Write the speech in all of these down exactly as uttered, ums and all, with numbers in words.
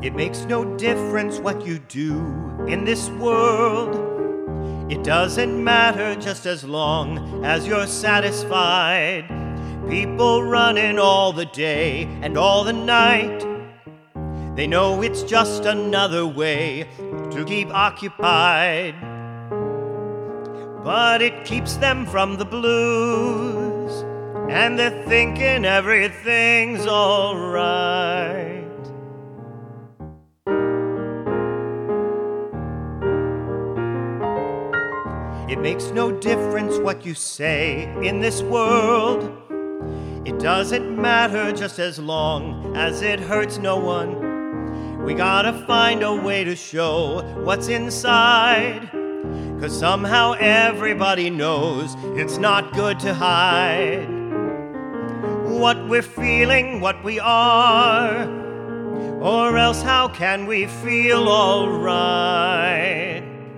It makes no difference what you do in this world. It doesn't matter just as long as you're satisfied. People running all the day and all the night. They know it's just another way to keep occupied. But it keeps them from the blues, and they're thinking everything's all right. It makes no difference what you say in this world. It doesn't matter just as long as it hurts no one. We gotta find a way to show what's inside, 'cause somehow everybody knows it's not good to hide what we're feeling, what we are, or else how can we feel all right?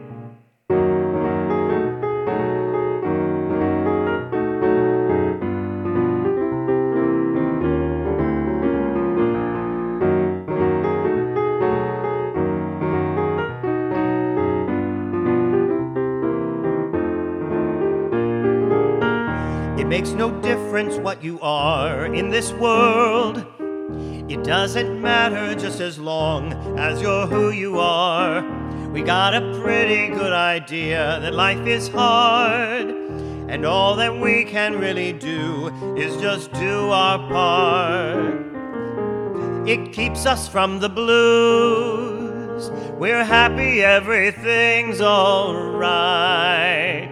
It makes no difference what you are in this world. It doesn't matter just as long as you're who you are. We got a pretty good idea that life is hard, and all that we can really do is just do our part. It keeps us from the blues. We're happy, everything's all right.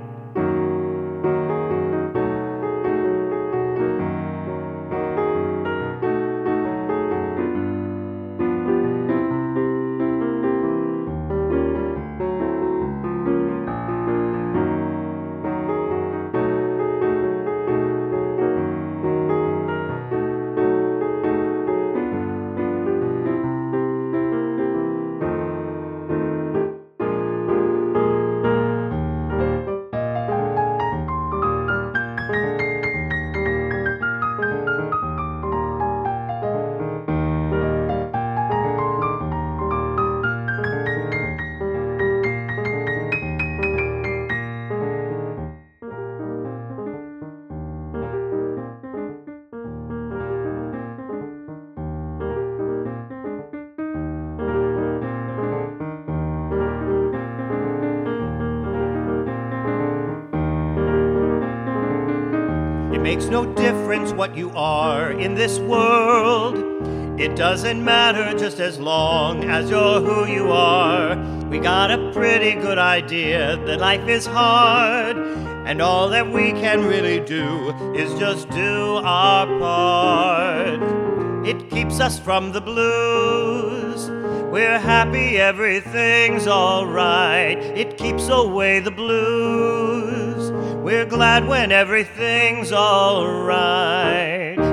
It makes no difference what you are in this world. It doesn't matter just as long as you're who you are. We got a pretty good idea that life is hard, and all that we can really do is just do our part. It keeps us from the blues. We're happy, everything's all right. It keeps away the blues. We're glad when everything's all right.